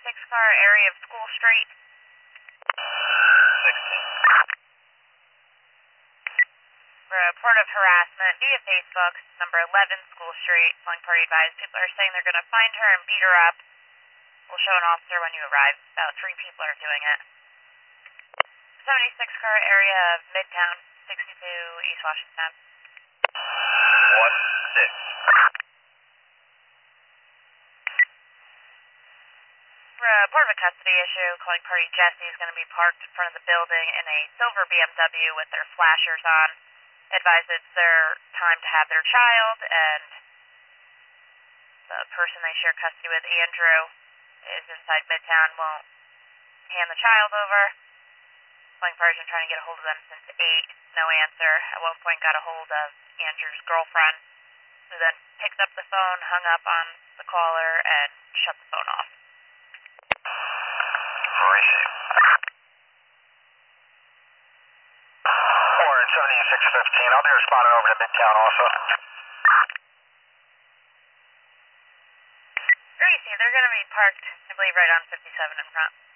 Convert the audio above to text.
car area of School Street. 16. Report of harassment via Facebook, number 11 School Street. Flying party advised. People are saying they're going to find her and beat her up. We'll show an officer when you arrive. About 3 people are doing it. 76 car area of Midtown, 62 East Washington. 1-6. Report of a custody issue. Calling party Jesse is going to be parked in front of the building in a silver BMW with their flashers on. Advise it's their time to have their child, and the person they share custody with, Andrew, is inside Midtown, won't hand the child over. Calling party's been trying to get a hold of them since 8, no answer. At one point got a hold of Andrew's girlfriend, who then picked up the phone, hung up on the caller, and shut the phone off. Receive. Orange 7615. I'll be responding over to Midtown also. Gracie, they're going to be parked, I believe, right on 57 in front.